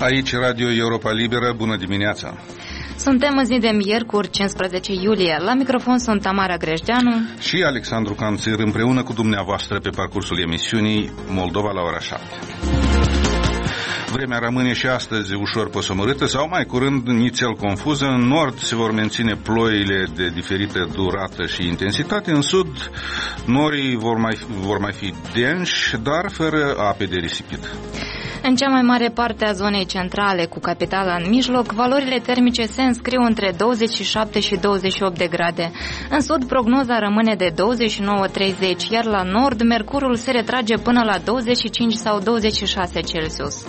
Aici Radio Europa Liberă, bună dimineața! Suntem în zi de miercuri, 15 iulie. La microfon sunt Tamara Grejdeanu și Alexandru Canțir, împreună cu dumneavoastră pe parcursul emisiunii Moldova la ora 7. Vremea rămâne și astăzi ușor posomorâtă sau mai curând nițel confuză. În nord se vor menține ploile de diferită durată și intensitate. În sud norii vor mai fi denși, dar fără ape de risipit. În cea mai mare parte a zonei centrale, cu capitala în mijloc, valorile termice se înscriu între 27 și 28 de grade. În sud, prognoza rămâne de 29-30, iar la nord, mercurul se retrage până la 25 sau 26 Celsius.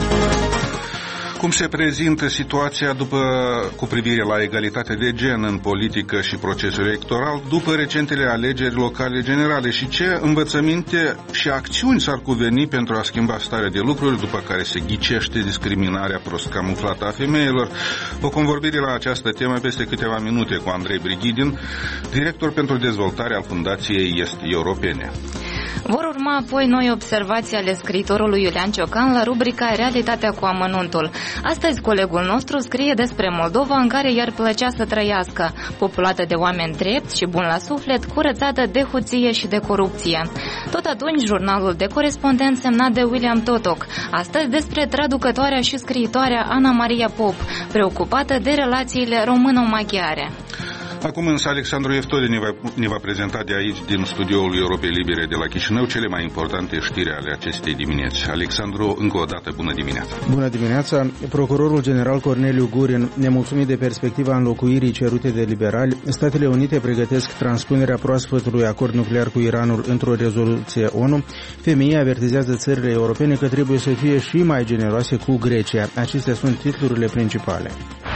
Cum se prezintă situația cu privire la egalitate de gen în politică și procesul electoral după recentele alegeri locale generale și ce învățăminte și acțiuni s-ar cuveni pentru a schimba starea de lucruri, după care se ghicește discriminarea prost camuflată a femeilor? O convorbire la această temă peste câteva minute cu Andrei Brighidin, director pentru dezvoltare al Fundației Est-Europene. Vor urma apoi noi observații ale scriitorului Iulian Ciocan la rubrica Realitatea cu amănuntul. Astăzi colegul nostru scrie despre Moldova, în care i-ar plăcea să trăiască, populată de oameni drepți și buni la suflet, curățată de hoție și de corupție. Tot atunci, jurnalul de corespondent semnat de William Totoc, astăzi despre traducătoarea și scriitoarea Ana Maria Pop, preocupată de relațiile româno-maghiare. Acum însă Alexandru Eftode ne va prezenta de aici, din studioul Europei Libere de la Chișinău, cele mai importante știri ale acestei dimineți. Alexandru, încă o dată, bună dimineața! Bună dimineața! Procurorul general Corneliu Gurin, nemulțumit de perspectiva înlocuirii cerute de liberali, Statele Unite pregătesc transpunerea proaspătului acord nuclear cu Iranul într-o rezoluție ONU. FMI avertizează țările europene că trebuie să fie și mai generoase cu Grecia. Acestea sunt titlurile principale.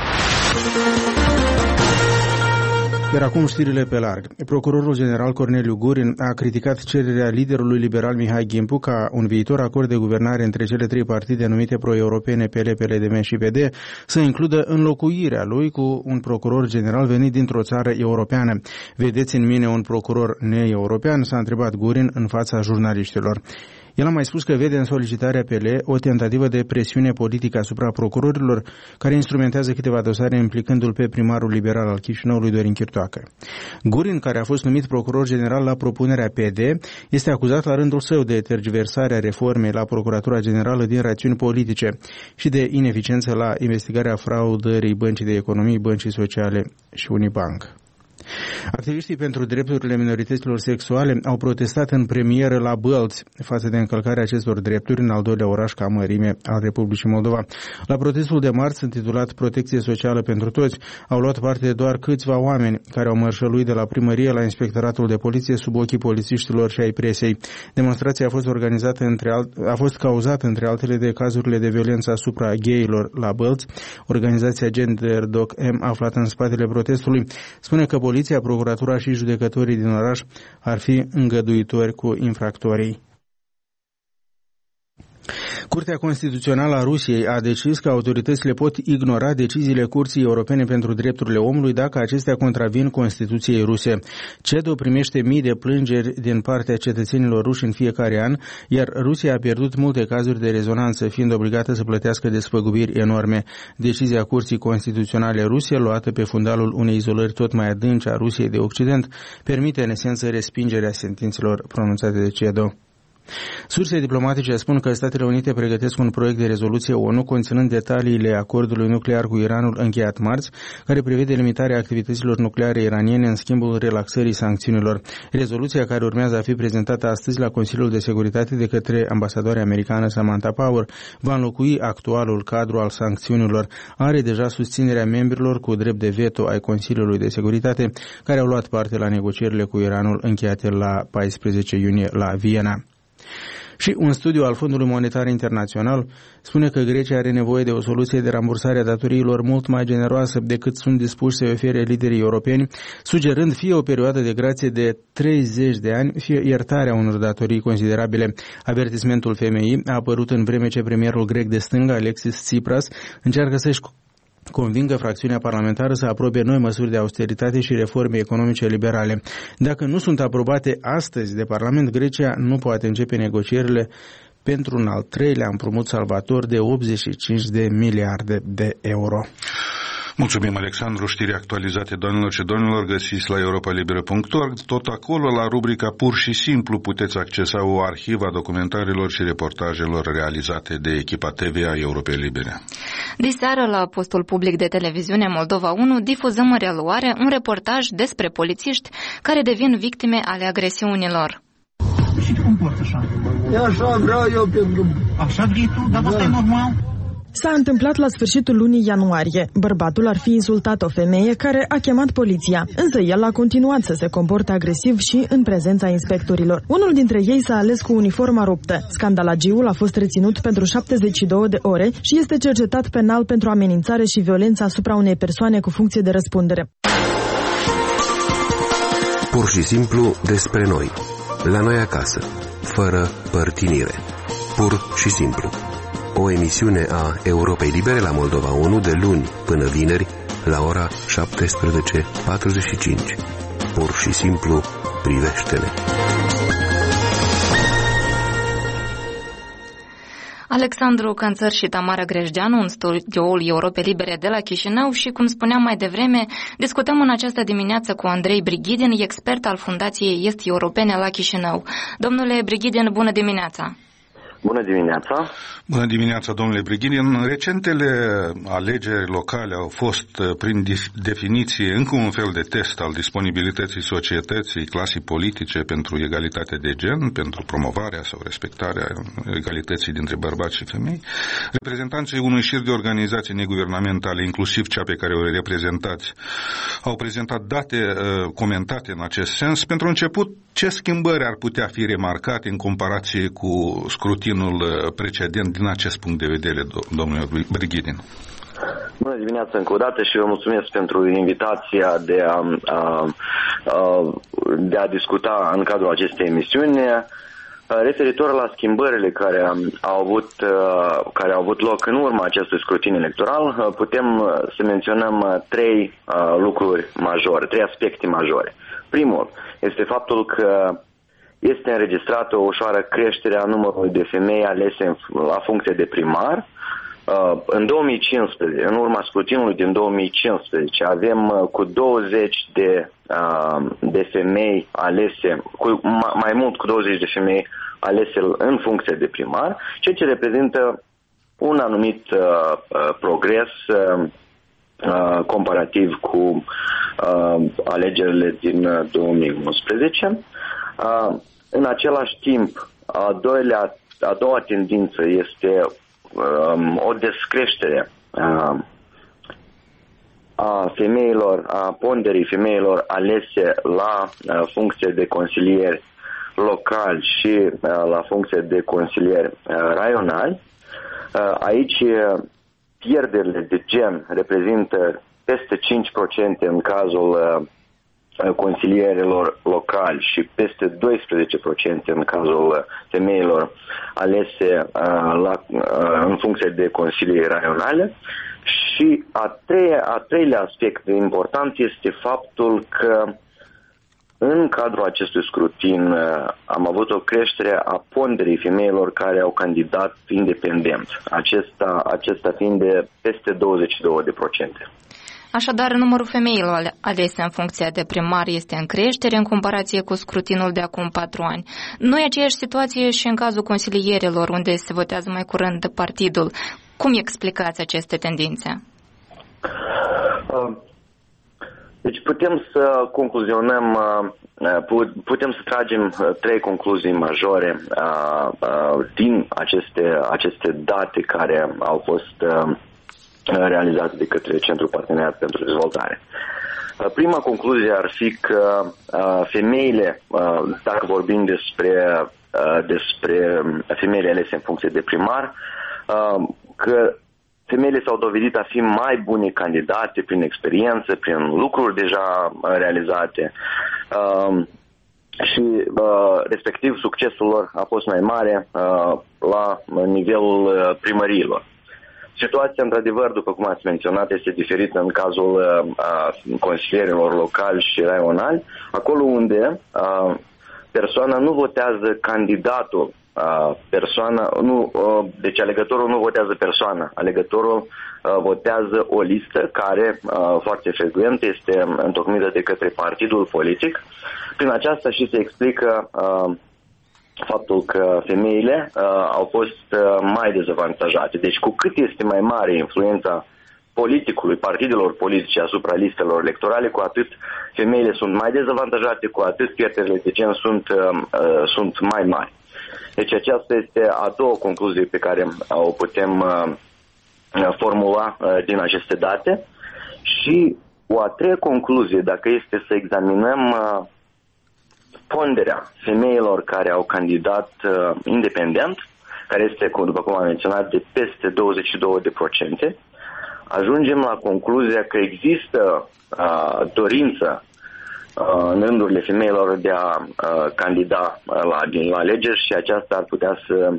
Iar acum știrile pe larg. Procurorul general Corneliu Gurin a criticat cererea liderului liberal Mihai Gimpu ca un viitor acord de guvernare între cele trei partide numite pro-europene PL, PLDM și PD să includă înlocuirea lui cu un procuror general venit dintr-o țară europeană. Vedeți în mine un procuror neeuropean? S-a întrebat Gurin în fața jurnaliștilor. El a mai spus că vede în solicitarea PL o tentativă de presiune politică asupra procurorilor, care instrumentează câteva dosare implicându-l pe primarul liberal al Chișinăului, Dorin Chirtoacă. Gurin, care a fost numit procuror general la propunerea PD, este acuzat la rândul său de tergiversarea reformei la Procuratura Generală din rațiuni politice și de ineficiență la investigarea fraudării Băncii de Economie, Băncii Sociale și Unibank. Activiștii pentru drepturile minorităților sexuale au protestat în premieră la Bălți față de încălcarea acestor drepturi în al doilea oraș ca mărime al Republicii Moldova. La protestul de marți, intitulat Protecție socială pentru toți, au luat parte doar câțiva oameni care au mărșăluit de la primărie la inspectoratul de poliție sub ochii polițiștilor și ai presei. Demonstrația a fost cauzată între altele de cazurile de violență asupra gayilor la Bălți. Organizația Gender Doc M, aflată în spatele protestului, spune că poliția, procuratura și judecătorii din oraș ar fi îngăduitori cu infractorii. Curtea Constituțională a Rusiei a decis că autoritățile pot ignora deciziile Curții Europene pentru Drepturile Omului dacă acestea contravin Constituției ruse. CEDO primește mii de plângeri din partea cetățenilor ruși în fiecare an, iar Rusia a pierdut multe cazuri de rezonanță, fiind obligată să plătească despăgubiri enorme. Decizia Curții Constituționale ruse, luată pe fundalul unei izolări tot mai adânci a Rusiei de Occident, permite în esență respingerea sentințelor pronunțate de CEDO. Surse diplomatice spun că Statele Unite pregătesc un proiect de rezoluție ONU conținând detaliile acordului nuclear cu Iranul încheiat marți, care prevede limitarea activităților nucleare iraniene în schimbul relaxării sancțiunilor. Rezoluția, care urmează a fi prezentată astăzi la Consiliul de Securitate de către ambasadoarea americană Samantha Power, va înlocui actualul cadru al sancțiunilor. Are deja susținerea membrilor cu drept de veto ai Consiliului de Securitate, care au luat parte la negocierile cu Iranul încheiate la 14 iunie la Viena. Și un studiu al Fondului Monetar Internațional spune că Grecia are nevoie de o soluție de rambursare a datoriilor mult mai generoasă decât sunt dispuși să ofere liderii europeni, sugerând fie o perioadă de grație de 30 de ani, fie iertarea unor datorii considerabile. Avertismentul FMI a apărut în vreme ce premierul grec de stânga, Alexis Tsipras, încearcă să-și convingă fracțiunea parlamentară să aprobe noi măsuri de austeritate și reforme economice liberale. Dacă nu sunt aprobate astăzi de Parlament, Grecia nu poate începe negocierile pentru un al treilea împrumut salvator de 85 de miliarde de euro. Mulțumim, Alexandru. Știri actualizate, doamnelor și domnilor, găsiți la europalibera.org. Tot acolo, la rubrica Pur și Simplu, puteți accesa o arhivă a documentarelor și reportajelor realizate de echipa TV a Europei Libere. Diseară, la postul public de televiziune Moldova 1, difuzăm în reluare un reportaj despre polițiști care devin victime ale agresiunilor. Și te comporți așa? Așa vreau eu pentru... Așa vrei tu? Dar asta e normal? S-a întâmplat la sfârșitul lunii ianuarie. Bărbatul ar fi insultat o femeie care a chemat poliția, însă el a continuat să se comporte agresiv și în prezența inspectorilor. Unul dintre ei s-a ales cu uniforma ruptă. Scandalagiul a fost reținut pentru 72 de ore și este cercetat penal pentru amenințare și violență asupra unei persoane cu funcție de răspundere. Pur și simplu despre noi. La noi acasă, fără părtinire. Pur și simplu. O emisiune a Europei Libere la Moldova 1 de luni până vineri la ora 17:45. Pur și simplu, privește-ne. Alexandru Canțăr și Tamara Grejdeanu în studioul Europei Libere de la Chișinău și, cum spuneam mai devreme, discutăm în această dimineață cu Andrei Brighidin, expert al Fundației Est Europene la Chișinău. Domnule Brighidin, bună dimineața! Bună dimineața! Bună dimineața, domnule Brighidin. Recentele alegeri locale au fost, prin definiție, încă un fel de test al disponibilității societății, clasei politice pentru egalitate de gen, pentru promovarea sau respectarea egalității dintre bărbați și femei. Reprezentanții unui șir de organizații neguvernamentale, inclusiv cea pe care o reprezentați, au prezentat date comentate în acest sens. Pentru început, ce schimbări ar putea fi remarcate în comparație cu scrutinul precedent din acest punct de vedere, domnule Brighidin? Bună dimineața încă o dată și vă mulțumesc pentru invitația de a discuta în cadrul acestei emisiuni. Referitor la schimbările care au avut loc în urma acestui scrutin electoral, putem să menționăm trei lucruri majore, trei aspecte majore. Primul este faptul că este înregistrată o ușoară creștere a numărului de femei alese la funcție de primar. În 2015, în urma scrutinului din 2015, avem cu 20 de femei alese, mai mult cu 20 de femei alese în funcție de primar, ceea ce reprezintă un anumit progres comparativ cu alegerile din 2011. În același timp, a doua tendință este o descreștere a femeilor, a ponderii femeilor alese la funcție de consilieri locali și la funcție de consilieri raionali. Aici pierderile de gen reprezintă peste 5% în cazul consilierilor locali și peste 12% în cazul femeilor alese în funcție de consilii raionale. Și a treilea aspect important este faptul că în cadrul acestui scrutin am avut o creștere a ponderii femeilor care au candidat independent, acesta fiind de peste 22%. Așadar, numărul femeilor alese în funcția de primar este în creștere în comparație cu scrutinul de acum 4 ani. Nu e aceeași situație și în cazul consilierilor, unde se votează mai curând partidul. Cum explicați aceste tendințe? Deci putem să concluzionăm, putem să tragem trei concluzii majore din aceste date care au fost realizate de către Centrul Parteneriat pentru Dezvoltare. Prima concluzie ar fi că femeile, dacă vorbim despre femeile alese în funcție de primar, că femeile s-au dovedit a fi mai bune candidate prin experiență, prin lucruri deja realizate și respectiv succesul lor a fost mai mare la nivelul primăriilor. Situația, într-adevăr, după cum ați menționat, este diferită în cazul consilierilor locali și raionali, acolo unde persoana nu votează candidatul persoană, deci alegătorul nu votează persoană, alegătorul votează o listă care foarte frecvent este întocmită de către partidul politic. Prin aceasta și se explică faptul că femeile au fost mai dezavantajate. Deci cu cât este mai mare influența politicului, partidelor politice asupra listelor electorale, cu atât femeile sunt mai dezavantajate, cu atât pierderile de gen sunt mai mari. Deci aceasta este a doua concluzie pe care o putem formula din aceste date. Și o a treia concluzie, dacă este să examinăm ponderea femeilor care au candidat independent, care este, după cum am menționat, de peste 22%, ajungem la concluzia că există dorință în rândurile femeilor de a candida la alegeri și aceasta ar putea să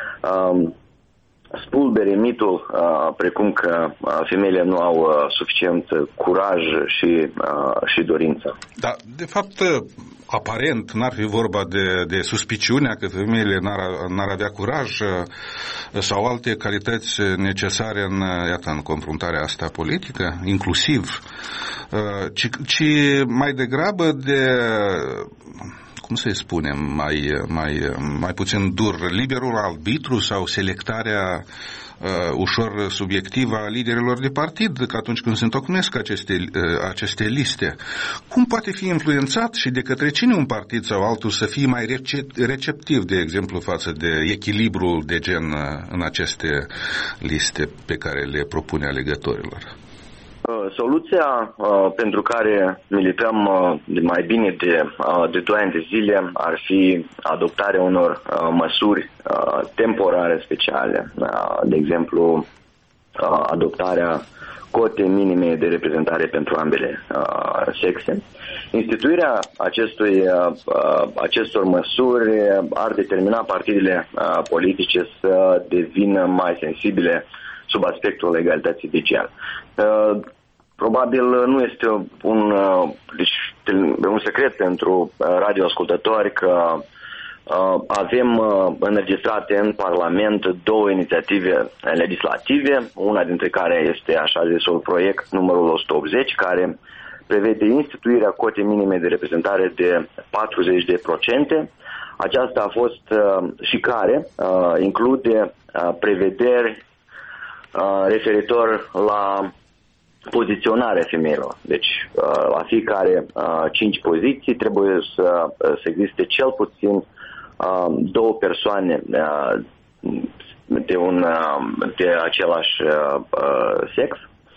spulbere mitul precum că femeile nu au suficient curaj și dorință. Da, de fapt, aparent n-ar fi vorba de suspiciunea că femeile n-ar avea curaj sau alte calități necesare în confruntarea asta politică, inclusiv, ci mai degrabă de, cum să-i spunem, mai puțin dur, liberul arbitru sau selectarea ușor subiectivă a liderilor de partid atunci când se întocmesc aceste liste. Cum poate fi influențat și de către cine un partid sau altul să fie mai receptiv, de exemplu, față de echilibrul de gen în aceste liste pe care le propune alegătorilor? Soluția pentru care milităm de mai bine de 2 ani de zile ar fi adoptarea unor măsuri temporare speciale, de exemplu adoptarea cote minime de reprezentare pentru ambele sexe. Instituirea acestor măsuri ar determina partidele politice să devină mai sensibile sub aspectul legalității de gen. Probabil nu este un secret pentru radioascultători că avem înregistrate în Parlament 2 inițiative legislative, una dintre care este așa zisul proiect numărul 180, care prevede instituirea cotei minime de reprezentare de 40%. Aceasta a fost și care include prevederi referitor la poziționarea femeilor. Deci, la fiecare 5 poziții trebuie să existe cel puțin 2 persoane de același sex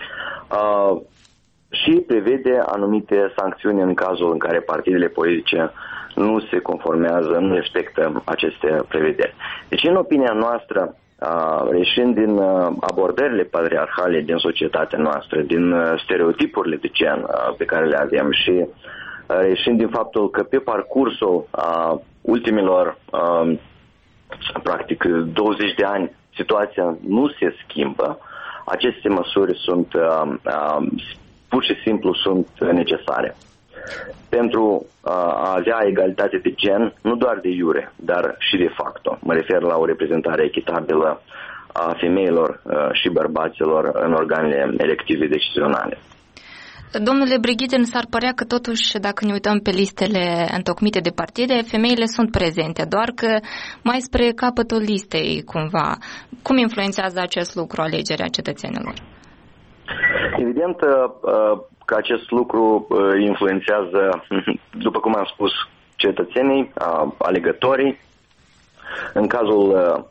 și prevede anumite sancțiuni în cazul în care partidele politice nu se conformează, nu respectă aceste prevederi. Deci, în opinia noastră, reșind din abordările patriarhale din societatea noastră, din stereotipurile de gen pe care le avem și reșind din faptul că pe parcursul ultimilor practic 20 de ani situația nu se schimbă, aceste măsuri sunt pur și simplu sunt necesare pentru a avea egalitate de gen, nu doar de iure, dar și de facto. Mă refer la o reprezentare echitabilă a femeilor și bărbaților în organele elective decizionale. Domnule Brighiden, s-ar părea că totuși, dacă ne uităm pe listele întocmite de partide, femeile sunt prezente, doar că mai spre capătul listei, cumva. Cum influențează acest lucru alegerea cetățenilor? Evident că acest lucru influențează, după cum am spus, cetățenii, alegătorii. În cazul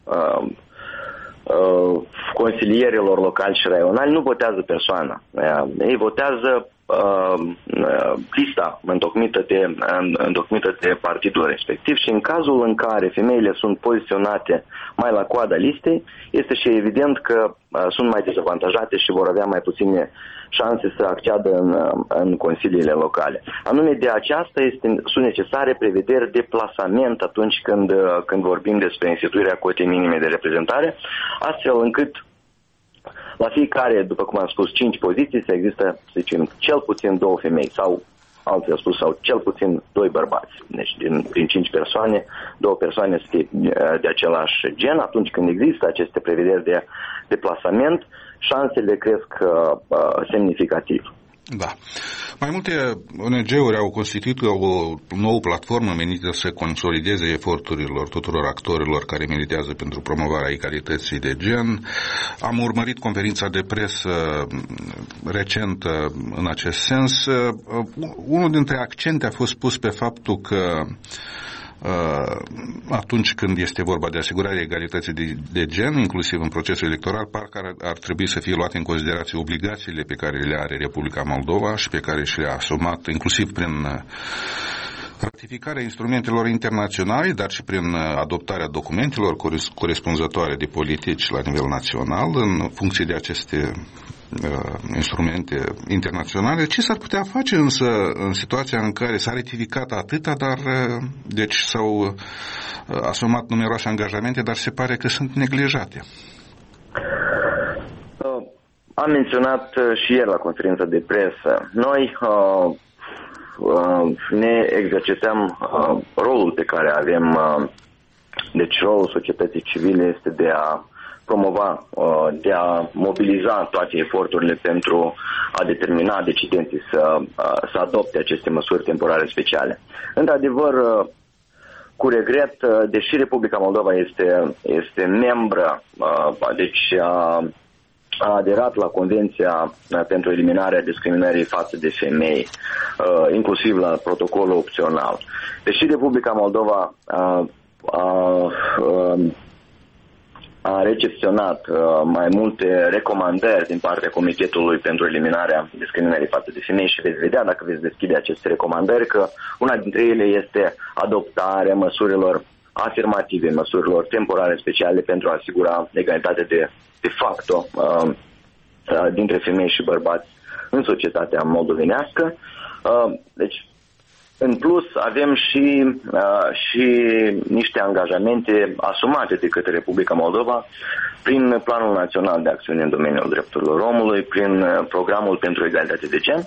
consilierilor locali și raionali nu votează persoana. Ei votează lista întocmită de partidul respectiv și în cazul în care femeile sunt poziționate mai la coada listei, este și evident că sunt mai dezavantajate și vor avea mai puține șanse să acceadă în consiliile locale. Anume de aceasta sunt necesare prevederi de plasament atunci când vorbim despre instituirea cotei minime de reprezentare, astfel încât la fiecare, după cum am spus, 5 poziții să există, să zicem, cel puțin 2 femei sau alții au spus sau cel puțin 2 bărbați. Deci din 5 persoane, 2 persoane sunt de același gen. Atunci când există aceste prevederi de deplasament, șansele cresc semnificativ. Da. Mai multe ONG-uri au constituit o nouă platformă menită să consolideze eforturilor tuturor actorilor care militează pentru promovarea egalității de gen. Am urmărit conferința de presă recentă în acest sens. Unul dintre accente a fost pus pe faptul că atunci când este vorba de asigurarea egalității de gen, inclusiv în procesul electoral, parcă ar trebui să fie luate în considerație obligațiile pe care le are Republica Moldova și pe care și le-a asumat, inclusiv prin ratificarea instrumentelor internaționale, dar și prin adoptarea documentelor corespunzătoare de politici la nivel național în funcție de aceste instrumente internaționale. Ce s-ar putea face însă în situația în care s-a ratificat atâta, dar deci s-au asumat numeroase angajamente, dar se pare că sunt neglijate? Am menționat și ieri la conferința de presă. Noi ne exercităm rolul pe care avem, deci rolul societății civile este de a promova, de a mobiliza toate eforturile pentru a determina decidenții să adopte aceste măsuri temporare speciale. Într-adevăr, cu regret, deși Republica Moldova este membră, deci a aderat la Convenția pentru eliminarea discriminării față de femei, inclusiv la protocolul opțional. Deși Republica Moldova a recepționat mai multe recomandări din partea Comitetului pentru eliminarea discriminării față de femei și veți vedea, dacă veți deschide aceste recomandări, că una dintre ele este adoptarea măsurilor afirmative, măsurilor temporare speciale pentru a asigura egalitate de facto dintre femei și bărbați în societatea moldovenească. Deci, în plus, avem și niște angajamente asumate de către Republica Moldova prin Planul Național de Acțiune în domeniul drepturilor omului, prin Programul pentru Egalitate de Gen.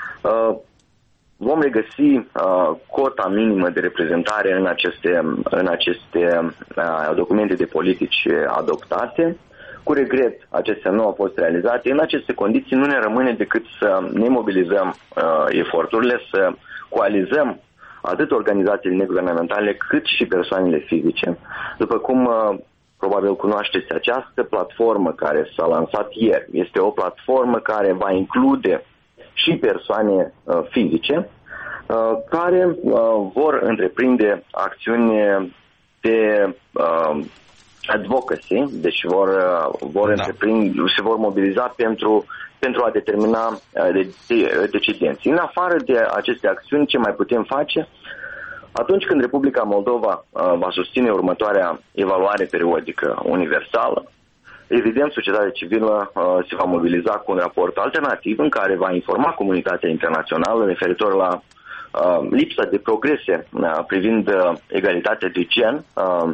Vom regăsi cota minimă de reprezentare în aceste documente de politici adoptate. Cu regret, acestea nu au fost realizate. În aceste condiții nu ne rămâne decât să ne mobilizăm eforturile, să coalizăm atât organizațiile neguvernamentale cât și persoanele fizice. După cum probabil cunoașteți, această platformă care s-a lansat ieri este o platformă care va include și persoane fizice care vor întreprinde acțiuni de advocacy, deci se vor mobiliza pentru a determina decidenții. În afară de aceste acțiuni, ce mai putem face? Atunci când Republica Moldova va susține următoarea evaluare periodică universală, evident, societatea civilă se va mobiliza cu un raport alternativ în care va informa comunitatea internațională referitor la lipsa de progrese privind egalitatea de gen,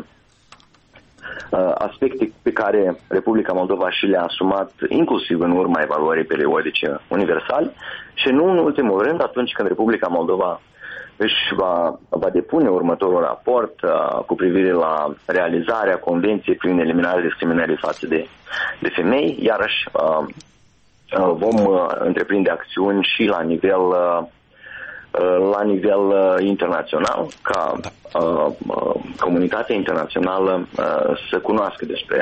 aspecte pe care Republica Moldova și le-a asumat inclusiv în urma evaluării periodice universale și nu în ultimul rând atunci când Republica Moldova își va depune următorul raport cu privire la realizarea Convenției prin eliminarea discriminării față de femei, iarăși vom întreprinde acțiuni și la nivel internațional, ca comunitatea internațională să cunoască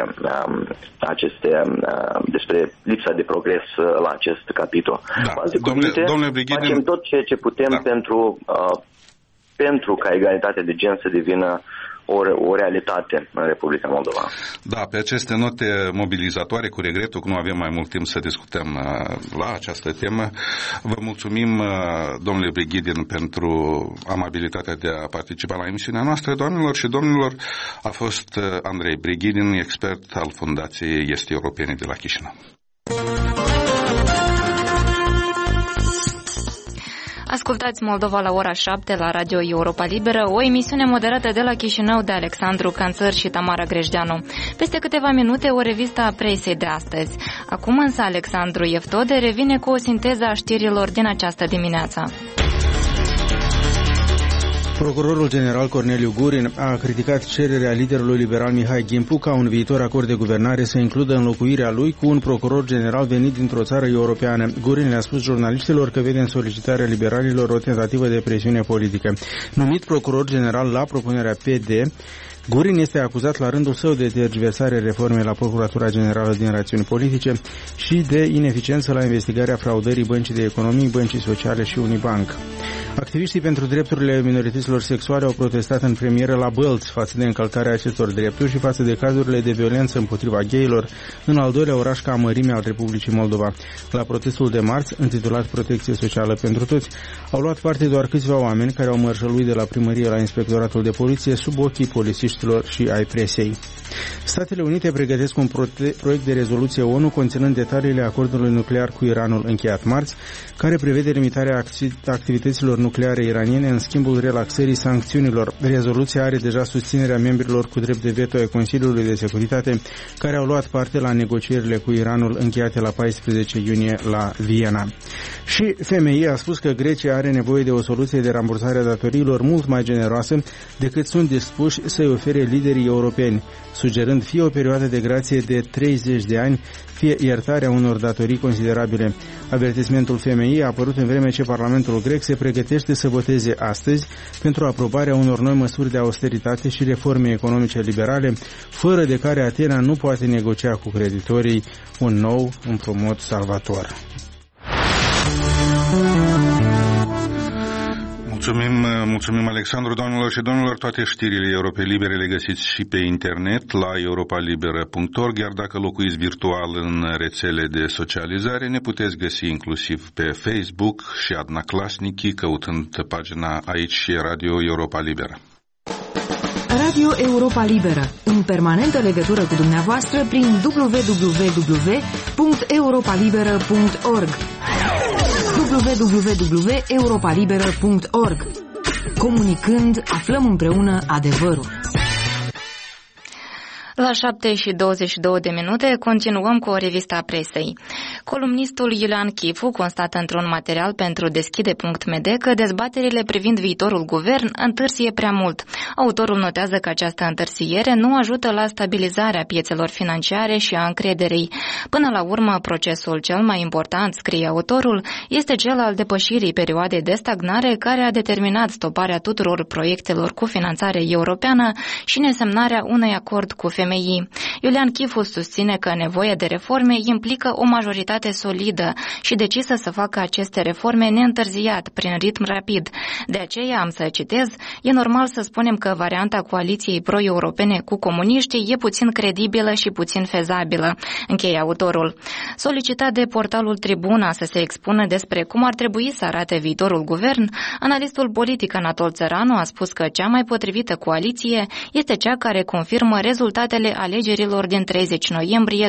despre lipsa de progres la acest capitol. Da. Domnule Brighidin, facem tot ceea ce putem pentru ca egalitatea de gen să devină o realitate în Republica Moldova. Da, pe aceste note mobilizatoare, cu regretul că nu avem mai mult timp să discutăm la această temă, vă mulțumim, domnule Brighidin, pentru amabilitatea de a participa la emisiunea noastră. Doamnelor și domnilor, a fost Andrei Brighidin, expert al Fundației Est Europene de la Chișinău. Ascultați Moldova la ora 7 la Radio Europa Liberă, o emisiune moderată de la Chișinău de Alexandru Canțăr și Tamara Grejdeanu. Peste câteva minute o revistă a presei de astăzi. Acum însă Alexandru Eftode revine cu o sinteză a știrilor din această dimineață. Procurorul general Corneliu Gurin a criticat cererea liderului liberal Mihai Gimpu ca un viitor acord de guvernare să includă înlocuirea lui cu un procuror general venit dintr-o țară europeană. Gurin le-a spus jurnaliștilor că vede în solicitarea liberalilor o tentativă de presiune politică. Numit procuror general la propunerea PD, Gurin este acuzat la rândul său de tergiversare reformei la Procuratura Generală din rațiuni politice și de ineficiență la investigarea fraudării Băncii de Economii, Băncii Sociale și Unibanc. Activiștii pentru drepturile minorităților sexuale au protestat în premieră la Bălți față de încălcarea acestor drepturi și față de cazurile de violență împotriva gayilor în al doilea oraș ca mărime al Republicii Moldova. La protestul de marți, intitulat Protecție Socială pentru Toți, au luat parte doar câțiva oameni care au mărșăluit de la primărie la Inspectoratul de Poliție sub ochii polițiștilor și ai presei. Statele Unite pregătesc un proiect de rezoluție ONU conținând detaliile acordului nuclear cu Iranul încheiat marți, care prevede limitarea activităților nucleare iraniene în schimbul relaxării sancțiunilor. Rezoluția are deja susținerea membrilor cu drept de veto ai Consiliului de Securitate, care au luat parte la negocierile cu Iranul încheiate la 14 iunie la Viena. Și FMI a spus că Grecia are nevoie de o soluție de rambursare a datoriilor mult mai generoasă decât sunt dispuși să-i ofere liderii europeni, sugerând fie o perioadă de grație de 30 de ani, fie iertarea unor datorii considerabile. Avertismentul FMI a apărut în vreme ce Parlamentul grec se pregătește să voteze astăzi pentru aprobarea unor noi măsuri de austeritate și reforme economice liberale, fără de care Atena nu poate negocia cu creditorii un nou împrumut salvator. Mulțumim, Alexandru. Doamnelor și domnilor, toate știrile Europei Libere le găsiți și pe internet la europalibera.org, iar dacă locuiți virtual în rețele de socializare, ne puteți găsi inclusiv pe Facebook și Adnaclasnici, căutând pagina Aici și Radio Europa Liberă. Radio Europa Liberă, în permanentă legătură cu dumneavoastră prin www.europalibera.org www.europalibera.org. Comunicând, aflăm împreună adevărul. La 7:22 continuăm cu o revistă a presei. Columnistul Iulian Chifu constată într-un material pentru Deschide.md că dezbaterile privind viitorul guvern întârzie prea mult. Autorul notează că această întârziere nu ajută la stabilizarea piețelor financiare și a încrederii. Până la urmă, procesul cel mai important, scrie autorul, este cel al depășirii perioadei de stagnare care a determinat stoparea tuturor proiectelor cu finanțare europeană și nesemnarea unui acord cu FMI. Iulian Chifu susține că nevoia de reforme implică o majoritate solidă și decisă să facă aceste reforme neîntârziat, prin ritm rapid. De aceea, am să citez, e normal să spunem că varianta coaliției pro-europene cu comuniștii e puțin credibilă și puțin fezabilă, încheie autorul. Solicitat de portalul Tribuna să se expună despre cum ar trebui să arate viitorul guvern, analistul politic Anatol Țăranu a spus că cea mai potrivită coaliție este cea care confirmă rezultatele alegerilor din 30 noiembrie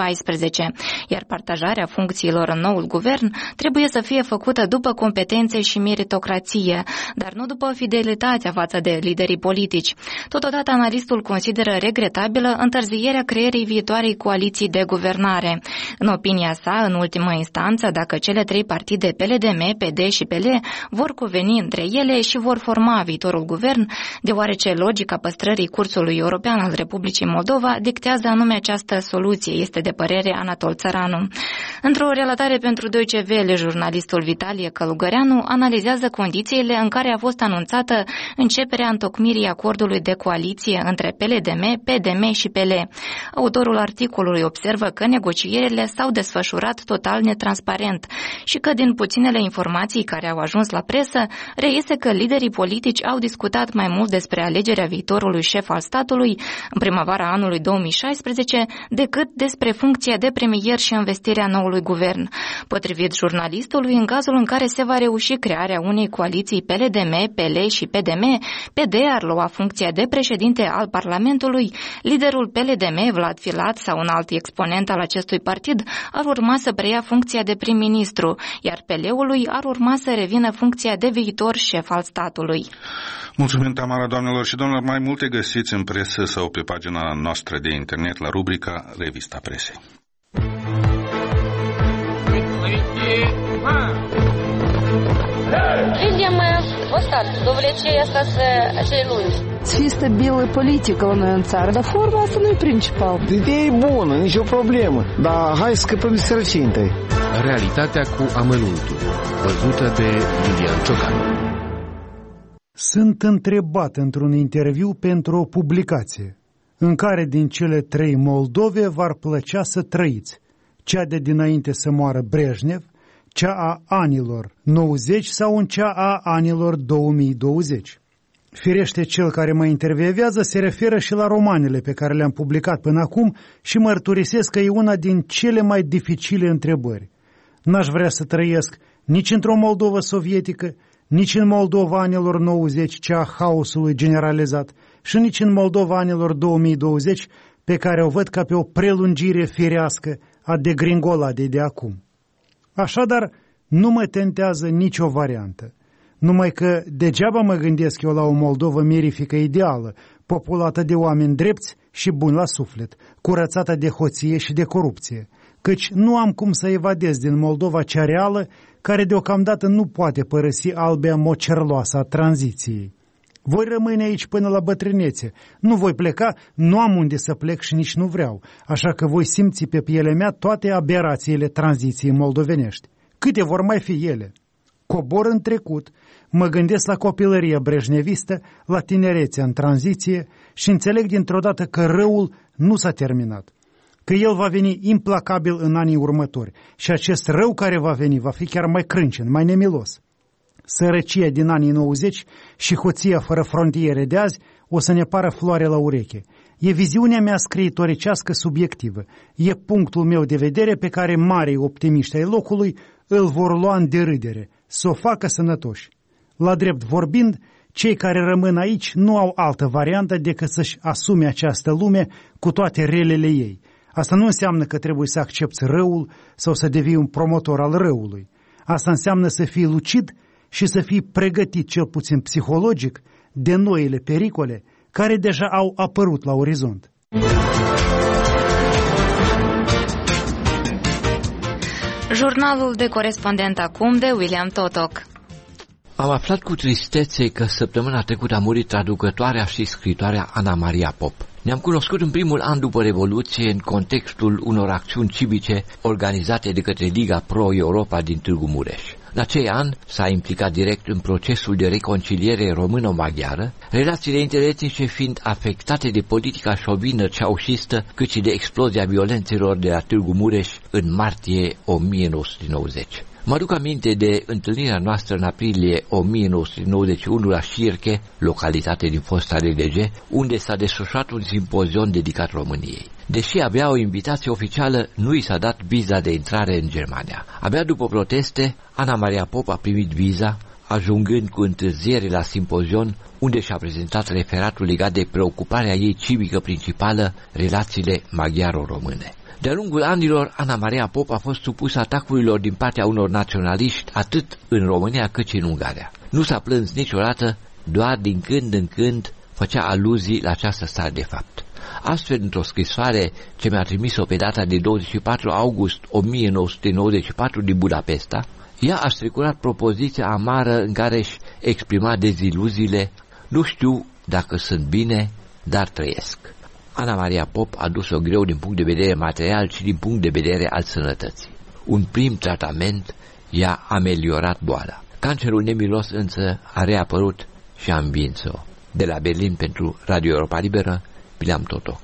2014, iar partajarea funcțiilor în noul guvern trebuie să fie făcută după competențe și meritocrație, dar nu după fidelitatea față de liderii politici. Totodată, analistul consideră regretabilă întârzierea creierii viitoarei coaliții de guvernare. În opinia sa, în ultimă instanță, dacă cele trei partide PLDM, PD și PL vor conveni între ele și vor forma viitorul guvern, deoarece logica păstrării cursului european al Republicii Moldova dictează anume această soluție, este de părere Anatol Țăranu. Într-o relatare pentru Deutsche Welle, jurnalistul Vitalie Călugăreanu analizează condițiile în care a fost anunțată începerea întocmirii acordului de coaliție între PLDM, PDM și PL. Autorul articolului observă că negocierile s-au desfășurat total netransparent și că din puținele informații care au ajuns la presă, reiese că liderii politici au discutat mai mult despre alegerea viitorului șef al statului în primăvara anului 2016 decât despre funcția de premier și investirea noului guvern. Potrivit jurnalistului, în cazul în care se va reuși crearea unei coaliții PLDM, PL și PDM, PD ar lua funcția de președinte al Parlamentului, liderul PLDM, Vlad Filat, sau un alt exponent al acestui partid, ar urma să preia funcția de prim-ministru, iar PL-ului ar urma să revină funcția de viitor șef al statului. Mulțumim, Tamara, doamnelor și domnilor. Mai multe găsiți în presă sau pe pagina noastră de internet la rubrica Revista Presei. Видимо, Ăsta, dovlecei asta să lungi. Să fie stabilă politică la noi în țară, dar forma asta nu e principal. Ideea e bună, nicio problemă, dar hai să scăpăm de sărăcie întâi. Realitatea cu amănuntul, văzută de Iulian Ciocan. Sunt întrebat într-un interviu pentru o publicație, în care din cele 3 Moldove v-ar plăcea să trăiți, cea de dinainte să moară Brejnev, cea a anilor 90 sau în cea a anilor 2020. Firește, cel care mă intervievează se referă și la romanele pe care le-am publicat până acum și mărturisesc că e una din cele mai dificile întrebări. N-aș vrea să trăiesc nici într-o Moldovă sovietică, nici în Moldova anilor 90, cea a haosului generalizat, și nici în Moldova anilor 2020, pe care o văd ca pe o prelungire firească a degringoladei de acum. Așadar, nu mă tentează nicio variantă. Numai că degeaba mă gândesc eu la o Moldovă mirifică ideală, populată de oameni drepți și buni la suflet, curățată de hoție și de corupție, căci nu am cum să evadez din Moldova cea reală, care deocamdată nu poate părăsi albea mocerloasă a tranziției. Voi rămâne aici până la bătrânețe, nu voi pleca, nu am unde să plec și nici nu vreau, așa că voi simți pe pielea mea toate aberațiile tranziției moldovenești. Câte vor mai fi ele? Cobor în trecut, mă gândesc la copilăria brejnevistă, la tinerețea în tranziție și înțeleg dintr-o dată că răul nu s-a terminat, că el va veni implacabil în anii următori și acest rău care va veni va fi chiar mai crâncen, mai nemilos. Sărăcia din anii 90 și hoția fără frontiere de azi o să ne pară floare la ureche. E viziunea mea scriitoricească subiectivă, e punctul meu de vedere pe care marii optimiști ai locului îl vor lua în derâdere, să o facă sănătoși. La drept vorbind, cei care rămân aici nu au altă variantă decât să-și asume această lume cu toate relele ei. Asta nu înseamnă că trebuie să accepți răul sau să devii un promotor al răului. Asta înseamnă să fii lucid și să fii pregătit, cel puțin psihologic, de noile pericole care deja au apărut la orizont. Jurnalul de corespondent acum de William Totoc. Am aflat cu tristețe că săptămâna trecută a murit traducătoarea și scritoarea Ana Maria Pop. Ne-am cunoscut în primul an după Revoluție în contextul unor acțiuni civice organizate de către Liga Pro-Europa din Târgu Mureș. În acei an s-a implicat direct în procesul de reconciliere româno-maghiară, relațiile interetnice fiind afectate de politica șovină ceaușistă, cât și de explozia violențelor de la Târgu Mureș în martie 1990. Mă aduc aminte de întâlnirea noastră în aprilie 1991 la Șirche, localitate din fosta RDG, unde s-a desfășurat un simpozion dedicat României. Deși avea o invitație oficială, nu i s-a dat viza de intrare în Germania. Abia după proteste, Ana Maria Pop a primit viza, ajungând cu întârziere la simpozion, unde și-a prezentat referatul legat de preocuparea ei civică principală, relațiile maghiaro-române. De-a lungul anilor, Ana Maria Pop a fost supusă atacurilor din partea unor naționaliști atât în România cât și în Ungaria. Nu s-a plâns niciodată, doar din când în când făcea aluzii la această stare de fapt. Astfel, într-o scrisoare ce mi-a trimis-o pe data de 24 august 1994 din Budapesta, ea a strecurat propoziția amară în care își exprima deziluziile: nu știu dacă sunt bine, dar trăiesc. Ana Maria Pop a dus-o greu din punct de vedere material și din punct de vedere al sănătății. Un prim tratament i-a ameliorat boala. Cancerul nemilos însă a reapărut și a învins-o. De la Berlin pentru Radio Europa Liberă, William Totoc.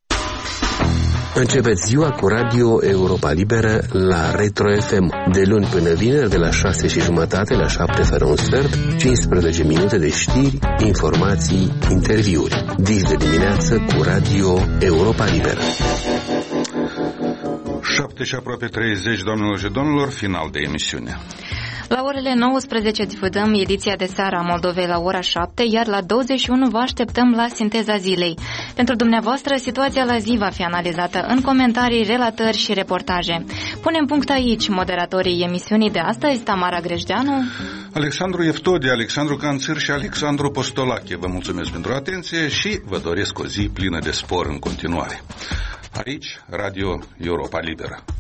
Începeți ziua cu Radio Europa Liberă la Retro FM, de luni până vineri, de la 6:30 la 7 fără un sfert, 15 minute de știri, informații, interviuri. Dis de dimineață cu Radio Europa Liberă. 7 și aproape 30, doamnelor și domnilor, final de emisiune. La orele 19 difuzăm ediția de seară a Moldovei la ora 7, iar la 21 vă așteptăm la Sinteza Zilei. Pentru dumneavoastră, situația la zi va fi analizată în comentarii, relatări și reportaje. Punem punct aici. Moderatorii emisiunii de astăzi, Tamara Grejdeanu, Alexandru Eftode, Alexandru Canțir și Alexandru Postolache. Vă mulțumesc pentru atenție și vă doresc o zi plină de spor în continuare. Aici, Radio Europa Liberă.